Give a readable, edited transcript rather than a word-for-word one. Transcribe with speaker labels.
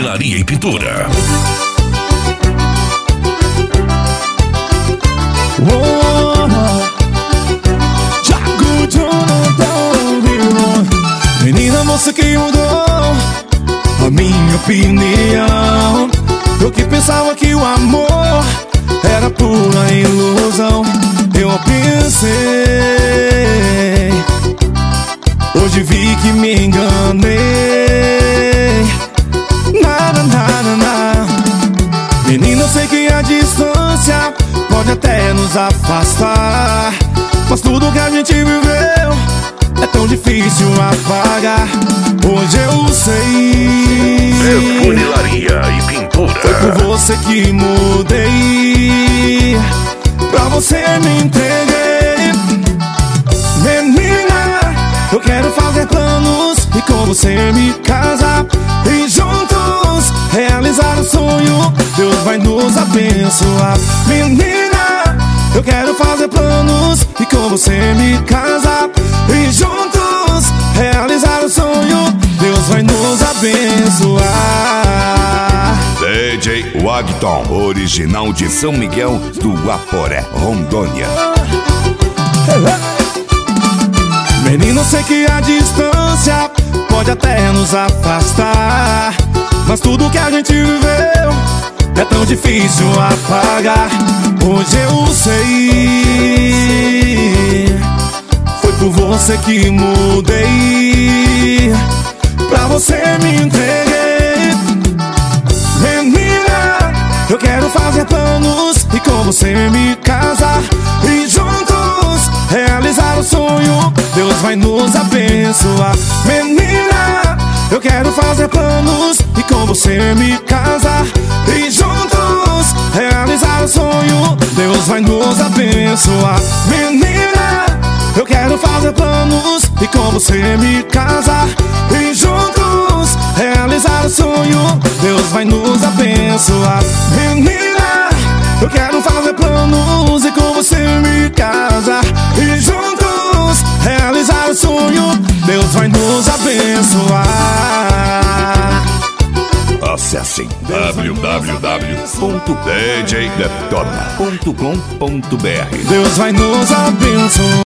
Speaker 1: Funilaria e Pintura.
Speaker 2: Menina, você que mudou a minha opinião. Eu que pensava que o amor era pura ilusão. Eu pensei, hoje vi que me enganei. Nada, nada, nada. Menina, eu sei que a distância pode até nos afastar, mas tudo que a gente viveu é tão difícil apagar. Hoje eu sei,
Speaker 1: Funilaria e Pintura.
Speaker 2: foi por você que mudei, pra você me entreguei. Menina, eu quero fazer planos e com você me casar, e juntos realizar o sonho. Deus vai nos abençoar. Menina, eu quero fazer planos e com você me casar, e juntos realizar o sonho. Deus vai nos abençoar.
Speaker 3: DJ Wagton, original de São Miguel do Guaporé, Rondônia.
Speaker 2: Menina, eu sei que a distância pode até nos afastar, mas tudo que a gente viveu é tão difícil apagar. Hoje eu sei, foi por você que mudei, pra você me entreguei. Menina, eu quero fazer planos e com você me casar, e juntos realizar o sonho. Deus vai nos abençoar. Menina, eu quero fazer planos e com você me casar, e juntos realizar o sonho. Deus vai nos abençoar. Menina, eu quero fazer planos e com você me casar, e juntos realizar o sonho. Deus vai nos abençoar. Menina, eu quero fazer planos e com você me casar, e juntos realizar o sonho. Deus vai nos abençoar.
Speaker 3: Acesse www.djdetona.com.br.
Speaker 2: Deus vai nos abençoar.